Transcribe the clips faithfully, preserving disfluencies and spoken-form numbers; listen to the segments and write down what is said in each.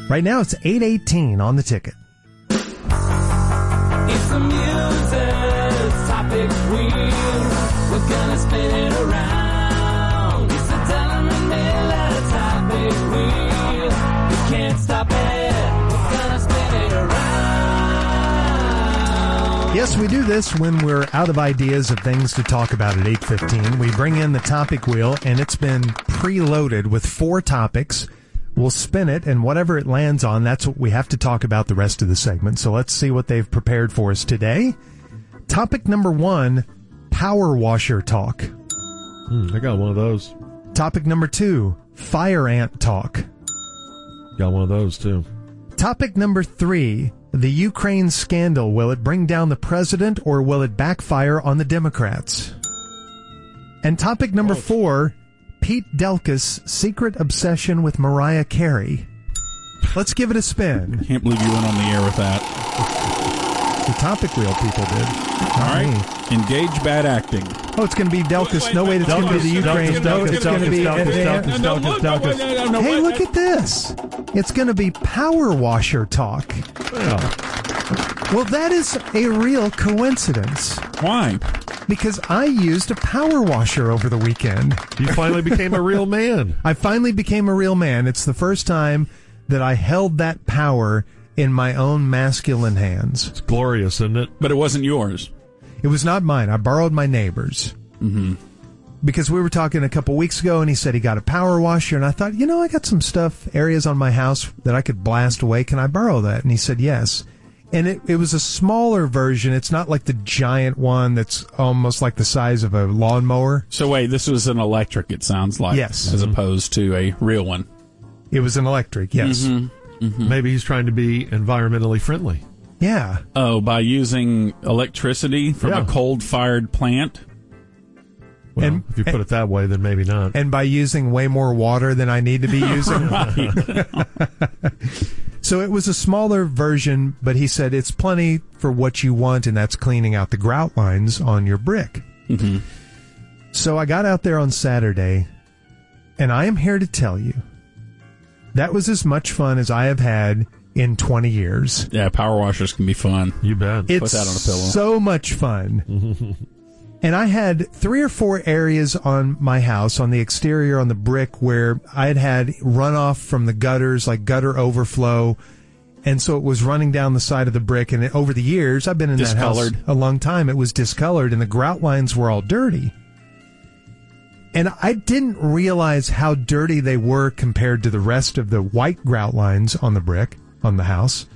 Right now it's eight eighteen on the ticket. It's the Muses topic wheel. We're gonna spin it around. It's the Don and Miller topic wheel. You can't stop it. We're gonna spin it around. Yes, we do this when we're out of ideas of things to talk about at eight fifteen. We bring in the topic wheel, and it's been preloaded with four topics. We'll spin it, and whatever it lands on, that's what we have to talk about the rest of the segment. So let's see what they've prepared for us today. Topic number one, power washer talk. Mm, I got one of those. Topic number two, fire ant talk. Got one of those, too. Topic number three, the Ukraine scandal. Will it bring down the president, or will it backfire on the Democrats? And topic number Oh. four, Pete Delkus' secret obsession with Mariah Carey. Let's give it a spin. Can't believe you went on the air with that. The topic wheel people did. All right. Engage bad acting. Oh, it's going to be Delkus. Wait, No, wait, wait, it's going to be the Delkus, Ukraine. Delkus, No, Delkus, it's going to be... Delkus, Delkus, uh, Delkus, Delkus, Delkus. No, no, no, Hey, wait, look wait. at this. It's going to be power washer talk. Well, Well, that is a real coincidence, Why? because I used a power washer over the weekend. you finally became a real man. I finally became a real man. It's the first time that I held that power in my own masculine hands. It's glorious, isn't it? But it wasn't yours. It was not mine. I borrowed my neighbor's. Mm-hmm. Because we were talking a couple weeks ago, and he said he got a power washer, and I thought, you know, I got some stuff, areas on my house that I could blast away. Can I borrow that? And he said yes. And it, it was a smaller version. It's not like the giant one that's almost like the size of a lawnmower. So wait, this was an electric, it sounds like. Yes. As opposed to a real one. It was an electric, yes. Mm-hmm. Maybe he's trying to be environmentally friendly. Yeah. Oh, by using electricity from Yeah. a coal-fired plant? Well, And- if you put it that way, then maybe not. And by using way more water than I need to be using. Right. So it was a smaller version, but he said it's plenty for what you want, and that's cleaning out the grout lines on your brick. Mm-hmm. So I got out there on Saturday, and I am here to tell you that was as much fun as I have had in twenty years. Yeah, power washers can be fun. You bet. It's that on a pillow. so much fun. And I had three or four areas on my house, on the exterior, on the brick, where I had had runoff from the gutters, like gutter overflow. And so it was running down the side of the brick. And it, over the years, I've been in that house Discolored. a long time. It was discolored, and the grout lines were all dirty. And I didn't realize how dirty they were compared to the rest of the white grout lines on the brick, on the house.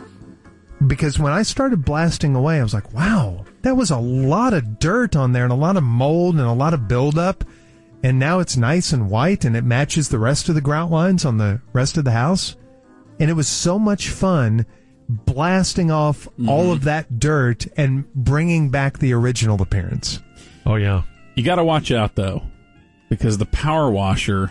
Because when I started blasting away, I was like, wow, that was a lot of dirt on there and a lot of mold and a lot of buildup. And now it's nice and white, and it matches the rest of the grout lines on the rest of the house. And it was so much fun blasting off Mm-hmm. all of that dirt and bringing back the original appearance. Oh, yeah. You got to watch out, though, because the power washer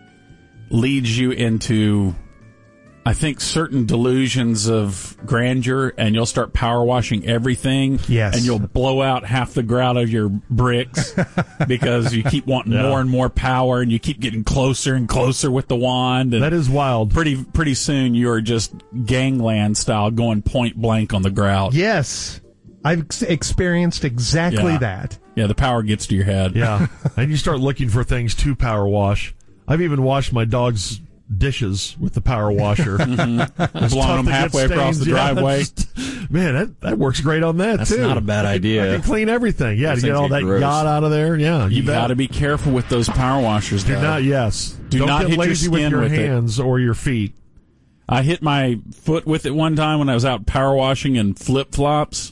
leads you into, I think, certain delusions of grandeur, and you'll start power washing everything. Yes. And you'll blow out half the grout of your bricks because you keep wanting Yeah. more and more power, and you keep getting closer and closer with the wand. And That is wild. pretty pretty soon you're just gangland style going point blank on the grout. Yes, I've ex- experienced exactly Yeah. that. Yeah, the power gets to your head. Yeah. And you start looking for things to power wash. I've even washed my dog's dishes with the power washer. Blowing It's tough them to get halfway across stains. the Yeah, driveway. that's- Man, that, that works great on that, That's too. not a bad I can- idea. I can clean everything. Yeah, Those to get things all get that gross. yacht out of there. Yeah, you, You bet. got to be careful with those power washers, Do though. not, yes. Do Don't not get hit your lazy with skin your with it. hands or your feet. I hit my foot with it one time when I was out power washing in flip-flops,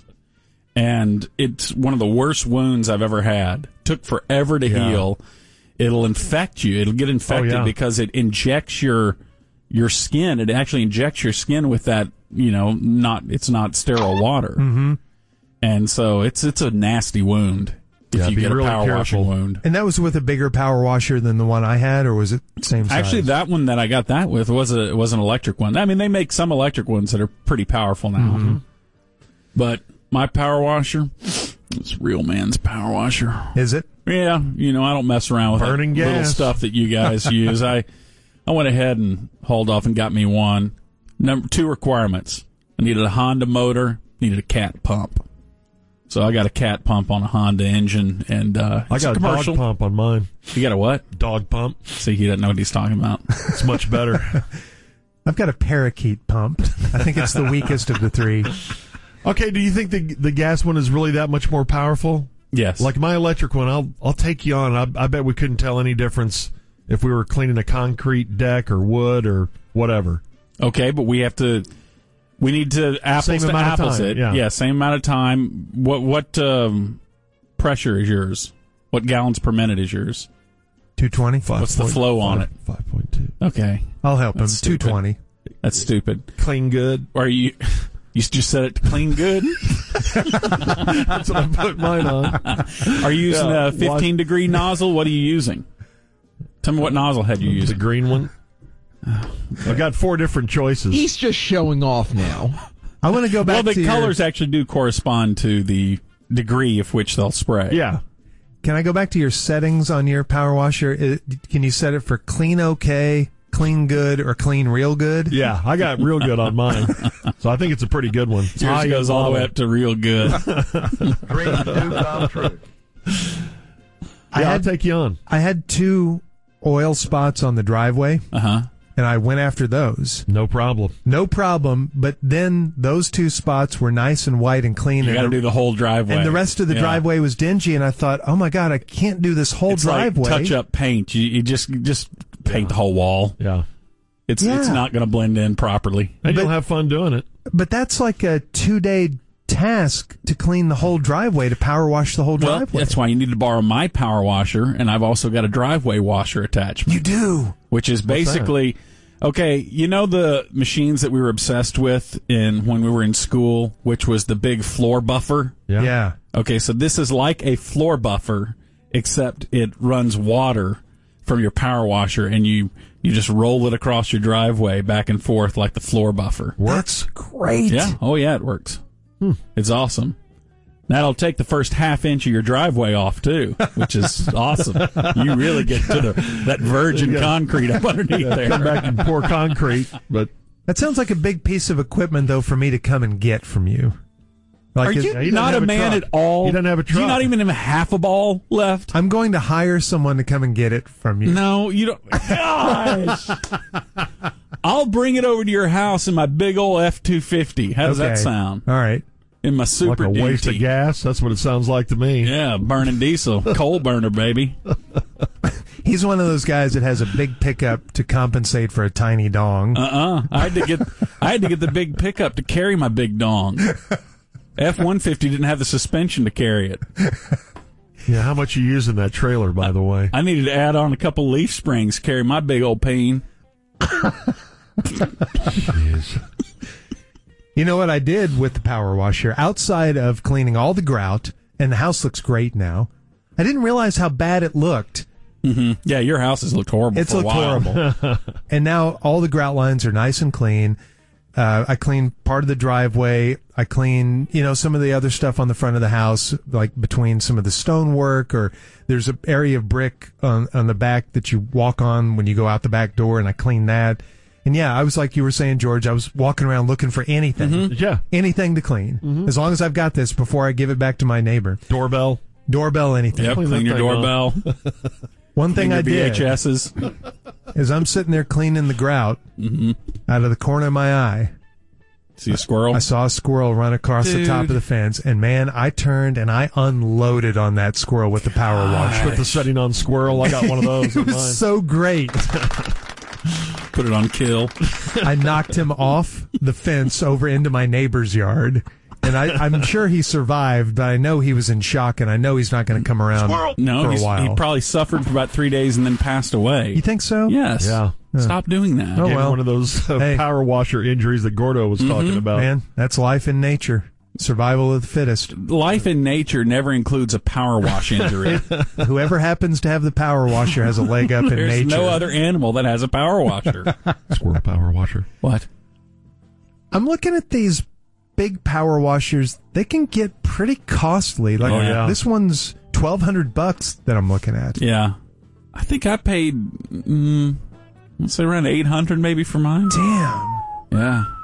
and it's one of the worst wounds I've ever had. Took forever to Yeah. heal. It'll infect you. It'll get infected Oh, yeah. because it injects your your skin. It actually injects your skin with that, you know, not it's not sterile water. Mm-hmm. And so it's it's a nasty wound if Yeah, you be get a really power washing careful. wound. And that was with a bigger power washer than the one I had, or was it same size? Actually, that one that I got that with was a was an electric one. I mean, they make some electric ones that are pretty powerful now. Mm-hmm. But my power washer, it's real man's power washer. Is it? Yeah, you know, I don't mess around with Burning that little gas. stuff that you guys use. I I went ahead and hauled off and got me one. Number two requirements. I needed a Honda motor, needed a cat pump. So I got a cat pump on a Honda engine, and uh, I it's got a commercial. dog pump on mine. You got a what? Dog pump. See, he doesn't know what he's talking about. It's much better. I've got a parakeet pump. I think it's the weakest of the three. Okay, do you think the the gas one is really that much more powerful? Yes. Like my electric one, I'll I'll take you on. I, I bet we couldn't tell any difference if we were cleaning a concrete deck or wood or whatever. Okay, but we have to. We need to apples Same to amount of apples time, it. yeah. same amount of time. What what um, pressure is yours? What gallons per minute is yours? two twenty. What's the flow on it? Five point two. Okay, I'll help him. That's two stupid. twenty. that's stupid. Clean good. Are you? You just set it to clean good. That's what I put mine on. Are you using Yeah, a fifteen degree nozzle? What are you using? Tell me what nozzle head you're The using. green one. I've got four different choices. He's just showing off now. I want to go back Well, the to your- colors actually do correspond to the degree of which they'll spray. Yeah. Can I go back to your settings on your power washer? It, can you set it for clean okay, clean good, or clean real good? Yeah, I got real good on mine. So I think it's a pretty good one. It's Yours high goes and all the way low. up to real good. Dreams do come true. I Yeah, I'll had take you on. I had two oil spots on the driveway, Uh huh. and I went after those. No problem. No problem. But then those two spots were nice and white and clean, You and, got to the, do the whole driveway. and the rest of the Yeah. driveway was dingy. And I thought, oh my god, I can't do this whole It's driveway. like touch up paint. You, you just you just paint the whole wall. Yeah. It's it's Yeah. not going to blend in properly. And But- you'll have fun doing it. But that's like a two day task to clean the whole driveway, to power wash the whole Well, driveway. that's why you need to borrow my power washer, and I've also got a driveway washer attachment. You do. Which is basically okay. You know the machines that we were obsessed with in when we were in school, which was the big floor buffer. Yeah. Yeah. Okay, so this is like a floor buffer, except it runs water from your power washer, and you you just roll it across your driveway back and forth like the floor buffer. That's great. Yeah. Oh, yeah, it works. It's awesome. That'll take the first half inch of your driveway off too, which is awesome. You really get to the that virgin concrete up underneath there. Come back and pour concrete, but That sounds like a big piece of equipment, though, for me to come and get from you. Like, Are is- you he doesn't not have a a man truck. at all? He doesn't have a Do you truck. not even have half a ball left? I'm going to hire someone to come and get it from you. No, you don't. Gosh. I'll bring it over to your house in my big old F two fifty. How does that Okay. sound? All right. In my like super a waste duty. of gas. That's what it sounds like to me. Yeah, burning diesel. Coal burner, baby. He's one of those guys that has a big pickup to compensate for a tiny dong. Uh-uh. I had to get I had to get the big pickup to carry my big dong. F one fifty didn't have the suspension to carry it. Yeah, how much you use in that trailer, by the way? I needed to add on a couple leaf springs to carry my big old peen. Jeez. You know what I did with the power washer? Outside of cleaning all the grout, and the house looks great now, I didn't realize how bad it looked. Mm-hmm. Yeah, your house has looked horrible It's for a looked while. horrible. And now all the grout lines are nice and clean. Uh, I clean part of the driveway. I clean, you know, some of the other stuff on the front of the house, like between some of the stonework, or there's an area of brick on, on the back that you walk on when you go out the back door, and I clean that. And yeah, I was like you were saying, George, I was walking around looking for anything, Yeah. anything to clean. As long as I've got this before I give it back to my neighbor. Doorbell. Doorbell, anything. Yep, Clean clean that your thing doorbell. One Clean thing your I did V H S's. is I'm sitting there cleaning the grout out of the corner of my eye. See a squirrel? I saw a squirrel run across the Dude. top of the fence, and man, I turned and I unloaded on that squirrel with the power washer. Put the setting on squirrel. I got one of those. It in was mine. so great. Put it on kill. I knocked him off the fence over into my neighbor's yard, and I, I'm sure he survived, but I know he was in shock, and I know he's not going to come around No, for a he's, while. he probably suffered for about three days and then passed away. You think so? Yes. Yeah. Stop doing that. Oh, Gave him well. one of those uh, Hey. power washer injuries that Gordo was talking about. Man, that's life in nature. Survival of the fittest. Life in nature never includes a power wash injury. Whoever happens to have the power washer has a leg up in There's nature. no other animal that has a power washer. Squirrel power washer. What? I'm looking at these big power washers. They can get pretty costly. Like Oh, yeah. this one's twelve hundred bucks that I'm looking at. Yeah. I think I paid, mm, let's say around eight hundred maybe for mine. Damn. Yeah.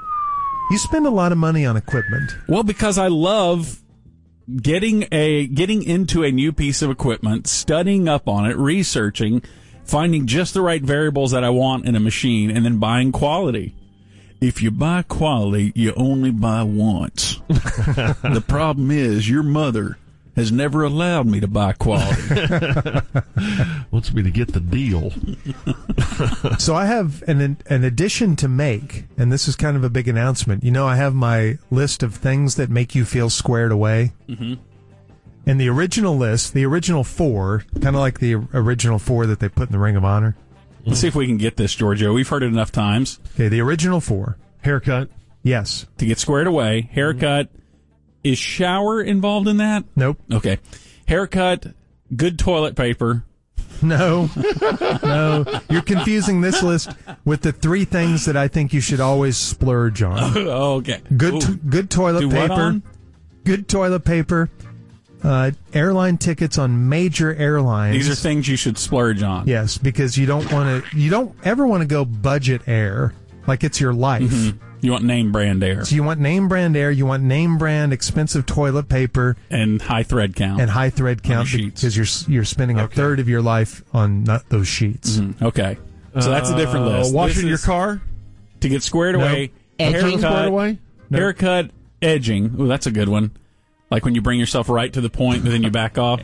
You spend a lot of money on equipment. Well, because I love getting a getting into a new piece of equipment, studying up on it, researching, finding just the right variables that I want in a machine, and then buying quality. If you buy quality, you only buy once. The problem is your mother has never allowed me to buy quality. Wants me to get the deal. So I have an an addition to make, and this is kind of a big announcement. You know, I have my list of things that make you feel squared away. Mm-hmm. And the original list, the original four, kind of like the original four that they put in the Ring of Honor. Let's see if we can get this, Giorgio. We've heard it enough times. Okay, the original four. Haircut. Yes. To get squared away, haircut. Is shower involved in that? Nope. Okay. Haircut, good toilet paper. No. No. You're confusing this list with the three things that I think you should always splurge on. Oh, okay. Good t- good toilet Do what paper. on? Good toilet paper. Uh, airline tickets on major airlines. These are things you should splurge on. Yes, because you don't want to. You don't ever want to go budget air like it's your life. Mm-hmm. You want name brand air. So you want name brand air. You want name brand expensive toilet paper And high thread count. and high thread count sheets. because you're you're spending a third of your life on not those sheets. Mhm. Okay. So that's a different Uh, list. washing This your is car. to get squared away. Edging? Haircut, Squared away? No. haircut, edging. Ooh, that's a good one. Like when you bring yourself right to the point, but then you back off.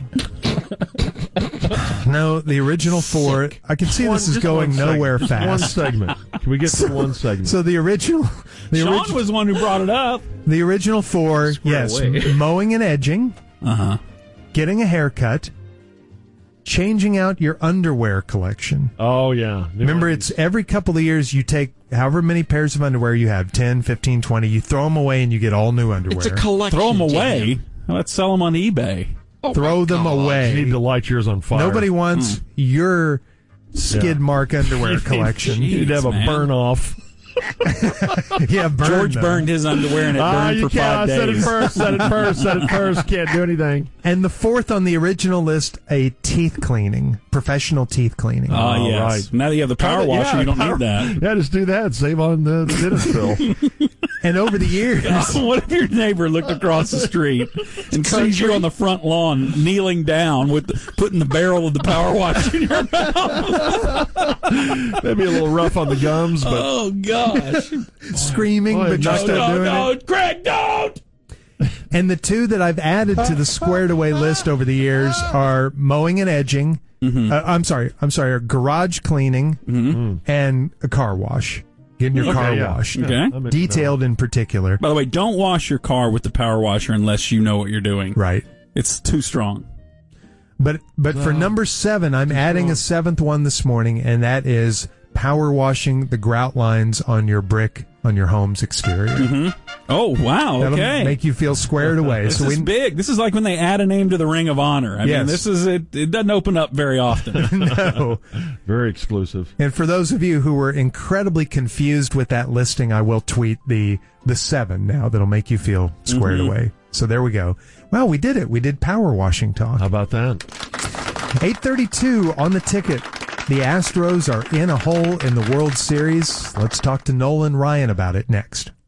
No, the original four. I can see One- this is just going one nowhere segment. Just One fast. segment. Can we get to one segment? So the original, the, Sean orig- was the one who brought it up. the original four. Yes, away. mowing and edging, Uh huh. getting a haircut, changing out your underwear collection. oh, yeah. New Remember, ones. it's every couple of years you take however many pairs of underwear you have, ten, fifteen, twenty, you throw them away and you get all new underwear. It's a collection. Throw them Tim. away. Let's sell them on eBay. Oh, throw my them God. away. You need to light yours on fire. Nobody wants Hmm. your skid Yeah. mark underwear collection. You need to have a Jeez, man. burn off. Yeah, burn George them. burned his underwear and it Ah, burned you for can't. five I said it days. first. Said it first. Said it first. Can't do anything. And the fourth on the original list, a teeth cleaning, professional teeth cleaning. Ah, Oh, yes. right. Now that you have the power washer, Yeah, you don't power- need that. Yeah, just do that. Save on the dentist bill. And over the years, What if your neighbor looked across the street and sees you on the front lawn kneeling down with the, putting the barrel of the power washer in your mouth? Maybe a little rough on the gums, but Oh gosh! screaming, Boy, but you're no, still no, doing no, it. Greg, don't! And the two that I've added to the squared away list over the years are mowing and edging. Mm-hmm. Uh, I'm sorry, I'm sorry, are garage cleaning and a car wash. Getting your Okay, car yeah. washed. Okay. I'm into Detailed in particular. By the way, don't wash your car with the power washer unless you know what you're doing. Right. It's too strong. But but for number seven, I'm adding a seventh one this morning, and that is power washing the grout lines on your brick on your home's exterior. Oh wow! That'll Okay. make you feel squared away. This so is we big. This is like when they add a name to the Ring of Honor. I Yes. mean, this is it. It doesn't open up very often. know. Very exclusive. And for those of you who were incredibly confused with that listing, I will tweet the the seven now that'll make you feel squared Mm-hmm. away. So there we go. Well, we did it. We did power washing talk. How about that? eight thirty-two on the ticket. The Astros are in a hole in the World Series. Let's talk to Nolan Ryan about it next.